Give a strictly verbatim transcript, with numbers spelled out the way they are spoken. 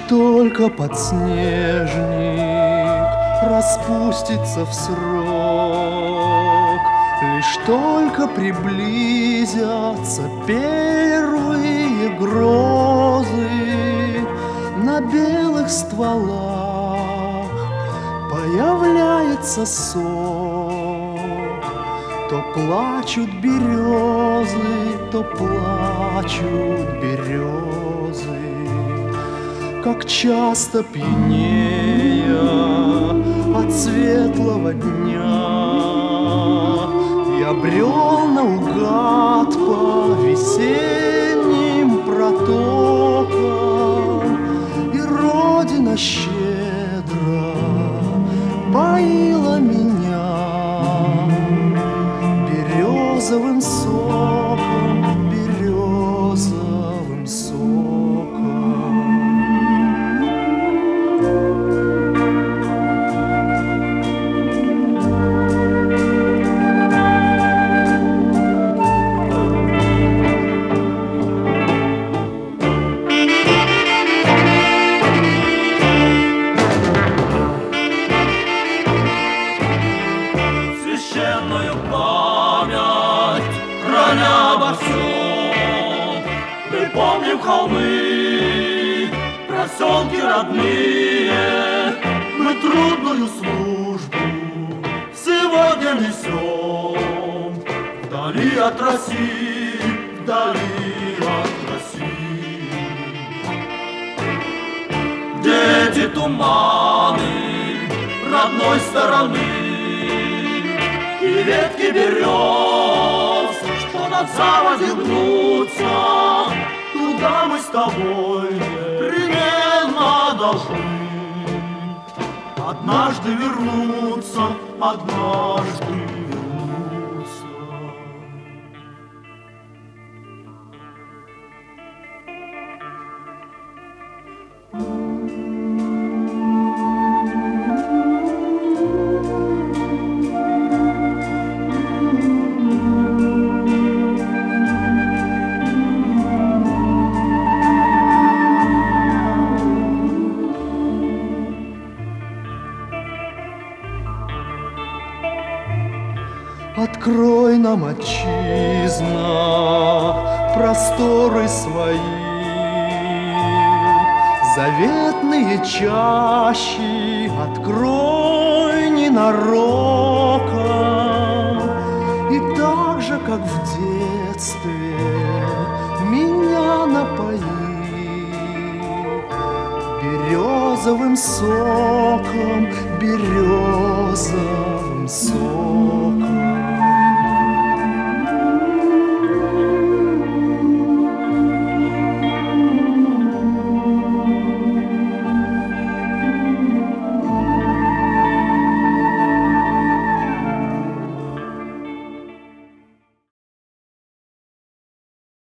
только подснежник распустится в срок, лишь только приблизятся первые грозы, на белых стволах появляется сок. То плачут березы, то плачут березы, как часто пьянея от светлого дня я брел наугад по весенним протокам, и Родина щедро поила меня березовым соком, березовым соком. Священную память храня обо всем, мы помним холмы, проселки родные, мы трудную службу сегодня несем вдали от России, вдали от России. Где эти туманы родной стороны и ветки берез, что над заводью гнутся, туда мы с тобой непременно должны однажды вернуться, однажды вернуться. Открой нам, отчизна, просторы свои, заветные чащи открой ненароком, и так же, как в детстве, меня напои березовым соком, березовым соком.